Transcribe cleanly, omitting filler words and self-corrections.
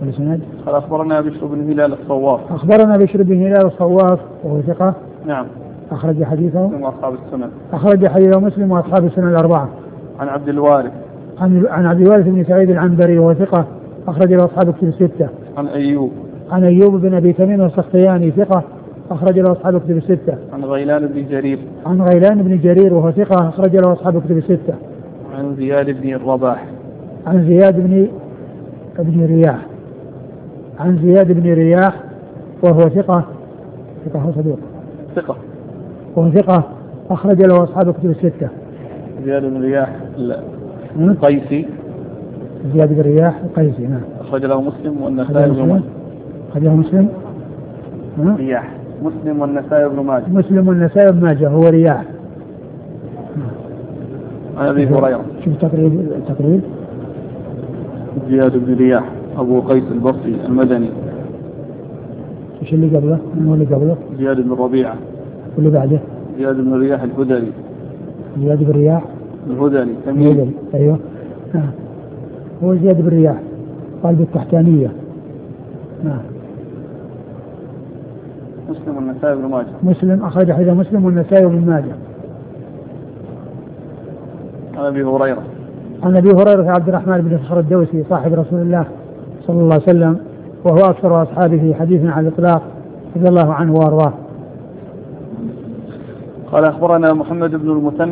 والسند. قال أخبرنا بشر بن هلال الصواف. أخبرنا بشر بن هلال الصواف وهو ثقة. نعم. أخرج حديثه مسلم وأصحاب السنن. أخرج حديثه مسلم وأصحاب السنن الأربعة. عن عبد الوارث. عن عبد الوارث بن سعيد العنبري وهو ثقة أخرج له أصحاب الكتب الستة. عن أيوب. عن أيوب بن أبي تميم السختياني ثقة أخرج له أصحاب الكتب الستة. عن غيلان بن جرير. عن غيلان بن جرير وهو ثقة أخرج له أصحاب الكتب الستة. عن زياد بن الرباح. عن زياد بن رياح. عن زياد بن رياح وهو ثقة صدوق. ثقة. وهو ثقة أخرج له أصحاب الكتب الستة. زياد بن رياح القيسي. زياد بن رياح القيسي. نعم. أخرج له مسلم والنسائي بن ماجه. أخرج له مسلم. رياح. مسلم والنسائي بن ماجه. مسلم والنسائي بن ماجه هو رياح. عن أبي هريرة. شوف تقريب. زياد بن رياح أبو قيس البصري المدني. ايش اللي قبله؟ من هو اللي قبله؟ زياد بن ربيعة. واللي بعده؟ زياد بن رياح الهذلي. زياد بن رياح الهذلي تميمي. ايوه. هو زياد بن رياح قلب التحتانية. مسلم والنسائي بن ماجه. مسلم أخرج حديث مسلم والنسائي بن ماجه. عن أبي هريرة. عن أبي هريرة عبد الرحمن بن صخر الدوسي صاحب رسول الله صلى الله عليه وسلم وهو أكثر أصحابه حديثا على الإطلاق رضي الله عنه وأرضاه. قال أخبرنا محمد بن المثنى